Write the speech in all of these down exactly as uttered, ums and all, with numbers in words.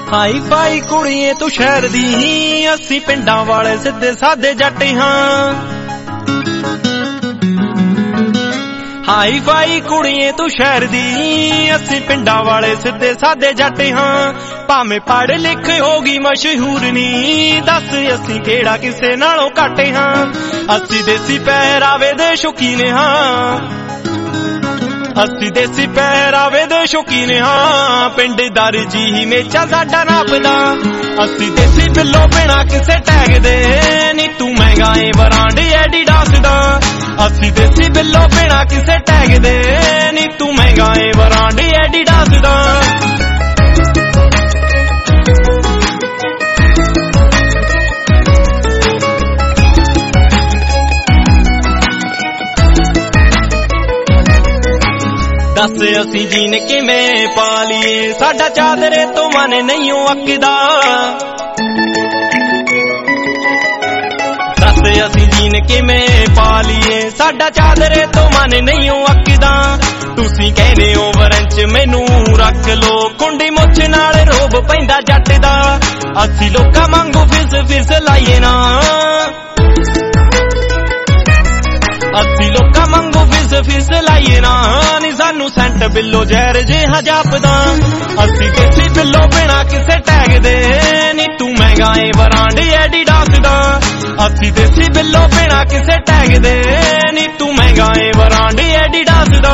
Hi fi कुड़िए तू शहर दी असी पिंडां वाले सिद्धे सादे जट हां। हाई फाई कुड़िए तू शहर दी असी पिंडां वाले सिद्धे सादे जट हां। भावें पढ़ लिख होगी मशहूर नी दस असी केड़ा किसे नालों घट हां। असी देसी पहरावे दे शौकीन हां। असी देसी पहरावे दे शौकीन हां। पिंड दरजी मेचा साडा नापदा। असी देसी बिल्लो बिना किसे टैग दे नी तू महंगा ए ब्रांड एडिडास दा। असी देसी बिल्लो बिना किसे टैग दे नी तू महंगा ए ब्रांड एडिडास दा। दस असी जीन किवें पा लीए साडा चादरे तो मन नहीं अकदा। दस असी जीन किवें पा लीए साडा चादरे तो मन नहीं अकदा। तुसी कहने हो वरंच मैनू रख लो कुंडी मुछ नाल रोब पैंदा जट दा। असी लोकां वांगू फिस फिस लाइए ना। असी लोकां वांगू फिस फिस लाइए ना नी सानू सेंट बिल्लो जहर जिहा जापदा। असी देसी बिल्लो बिना किसे टैग दे नी तू महंगा ए ब्रांड एडिडास दा। असी देसी बिल्लो बिना किसे टैग दे नी तू महंगा ए ब्रांड एडिडास दा।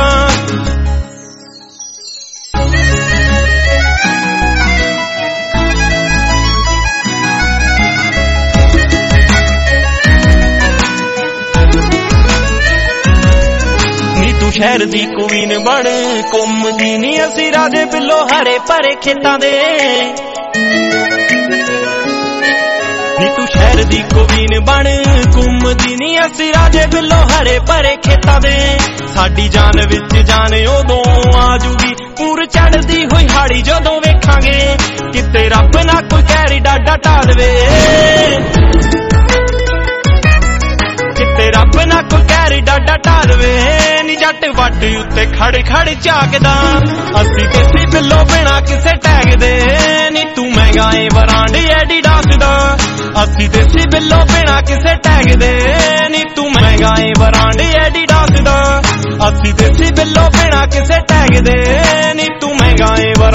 शहर दी कुवीन बन घुमदी नी असी राजे बिल्लो हरे भरे खेतां दे। नी तू शहर दी कुवीन बन घुमदी नी असी राजे बिल्लो हरे भरे खेतां दे। साडी जान विच जान उदों आजूगी पूर चढ़दी होई हाड़ी जदों वेखांगे। किते रब ना कोई कैरी डाडा ढा देवे। किते रब ना कोई कैरी डाडा ढा देवे नी जट वट उत्ते खड़ खड़ झाकदा। असी देसी बिल्लो बिना किसे टैग दे नी तू महंगा ए ब्रांड एडिडास दा। असी देसी बिल्लो बिना किसे टैग दे नी तू महंगा ए ब्रांड एडिडास दा। असी देसी बिल्लो बिना किसे टैग दे नी तू महंगा ए